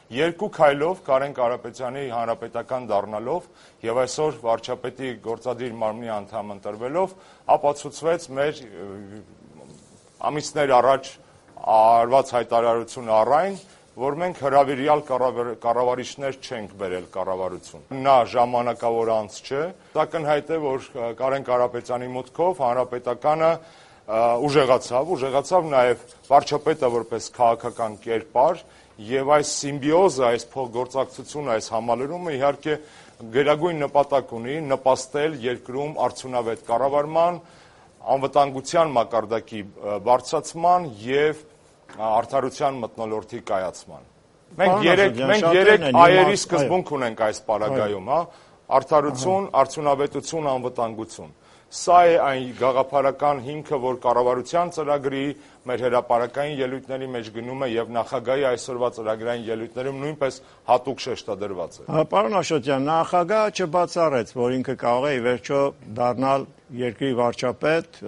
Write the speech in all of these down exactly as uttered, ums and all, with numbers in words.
երկու քայլով Կարեն Կարապետյանի հանրապետական դառնալով եւ այսօր վարչապետի գործադիր մարմնի անդամ ընտրվելով ապացուցվեց մեր ամիսներ առաջ արված հայտարարությունը առայն, որ մենք հրավիրյալ կառավարիչներ չենք բերել կառավարություն։ Նա ժամանակավոր անց չէ, ակնհայտ է, որ Կարեն Կարապետյանի մուտքով հանրապետականը ուժեղացավ, ուժեղացավ նաև վարչապետը որպես քաղաքական կերպար եւ այս սիմբիոզը, այս փոխգործակցությունը, այս համալրումը իհարկե գերագույն նպատակ ունի նպաստել երկրում արդյունավետ կառավարման, անվտանգության մակարդակի բարձրացման եւ արդարության մթնոլորտի կայացման։ Մենք երեք մենք երեք այերի սկզբունք ունենք այս պարագայում, հա, արդարություն, արդյունավետություն, անվտանգություն։ Սա է այն գաղափարական հիմքը, որ կառավարության ծրագրի, մեր հրապարակային ելույթների մեջ գնում է եւ նախագահի այսօրվա ծրագրային ելույթներում նույնպես հատուկ շեշտադրված է։ Պարոն Աշոտյան, նախագահը չբացառեց, որ ինքը կարող է ի վերջո դառնալ երկրի վարչապետ,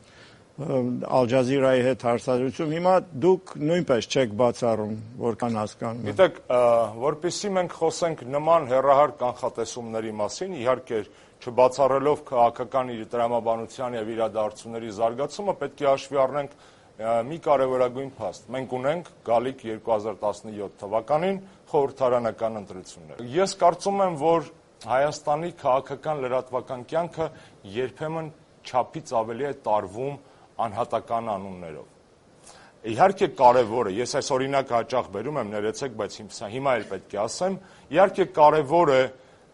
Ալ-Ջազիրայի հետ հարցազրույցում, հիմա դուք նույնպես չեք բացառում, որքան հասկանում եմ։ Գիտեք, որպեսզի մենք խոսենք նման հեռահար կանխատեսումների մասին, իհարկե չբացառելով քաղաքական իր տրամաբանության եւ իրադարձությունների զարգացումը, պետք է հաշվի առնենք մի կարևորագույն փաստ։ Մենք ունենք գալիք երկու հազար տասնյոթ թվականին խորհրդարանական ընտրություններ։ Ես կարծում եմ, որ Հայաստանի քաղաքական լրատվական կյանքը երբեմն չափից ավելի է տարվում անհատական անուններով։ Իհարկե կարևոր է, ես այս օրինակը հաճախ բերում եմ, ներեցեք, բայց հիմա էլ պետք է ասեմ, իհարկե կարևոր է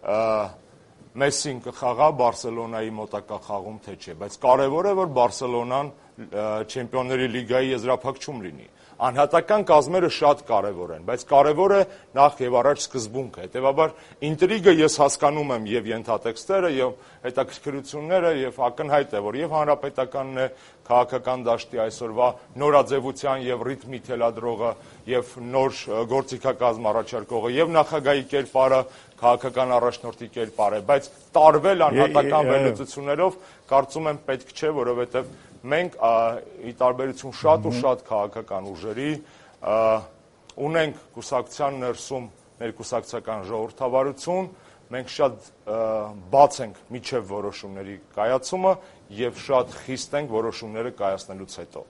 Մեսսին կխաղա Բարսելոնայի մոտակա խաղում թե չէ, բայց կարևոր է, որ Բարսելոնան Չեմպիոնների լիգայի եզրափակում լինի։ Անհատական կազմերը շատ կարևոր են, բայց կարևոր է նախ եւ առաջ սկզբունքը։ Հետեւաբար ինտրիգը ես հասկանում եմ եւ ենթատեքստերը եւ հետաքրքրությունները եւ ակնհայտ է, որ եւ հանրապետականն է քաղաքական դաշտի այսօրվա նորաձևության եւ ռիթմի թելադրողը եւ նոր գործիքակազմ առաջարկողը եւ նախագահի կերպարը քաղաքական առաջնորդի կերպար է, բայց տարվել անհատական վերլուծություններով կարծում եմ պետք չէ, որովհետեւ մենք ի տարբերություն շատ ու շատ քաղաքական ուժերի ունենք կուսակցության ներսում ներկուսակցական ժողովրդավարություն, մենք շատ բաց ենք միջև որոշումների կայացումը եւ շատ խիստ ենք որոշումները կայացնելուց հետո։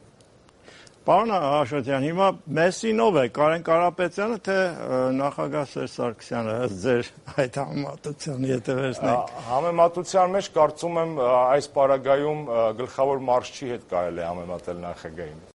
Պարոն Աշոտյան, հիմա Մեսսին ով է, Կարեն Կարապետյանը թե նախագահ Սերժ Սարգսյանը, ըստ ձեր այդ համեմատության, եթե վերցնենք։ Համեմատության մեջ կարծում եմ այս պարագայում գլխավոր մարզչի հետ կարելի է համեմատել նախագահին։